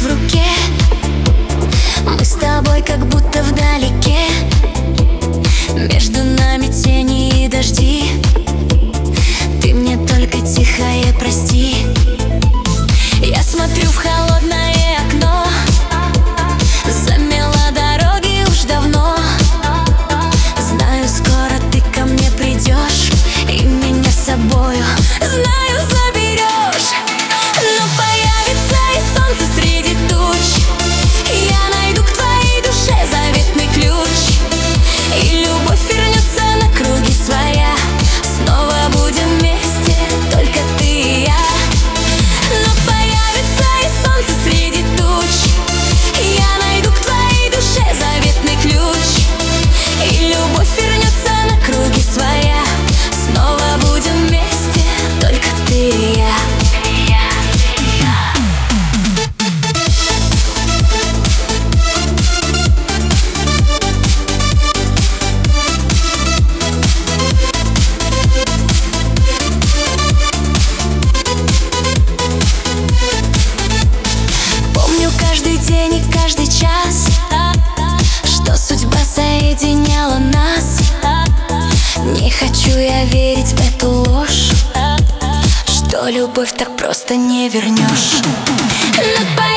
в руке. Мы с тобой как будто вдалеке. Между нами тени и дожди. Ты мне только тихое прости. Я смотрю в холодное окно. Замела дороги уж давно. Знаю, скоро ты ко мне придешь и меня с собою, знаю, заберешь. Но появится и солнце среди туч. Я найду к твоей душе заветный ключ. И любовь вернется на круги своя. Снова будем вместе, только ты и я. Но появится и солнце среди туч. Я найду к твоей душе заветный ключ. И любовь вернется на круги своя. Снова будем вместе, только ты и я. Каждый день и каждый час, что судьба соединяла нас. Не хочу я верить в эту ложь, что любовь так просто не вернешь.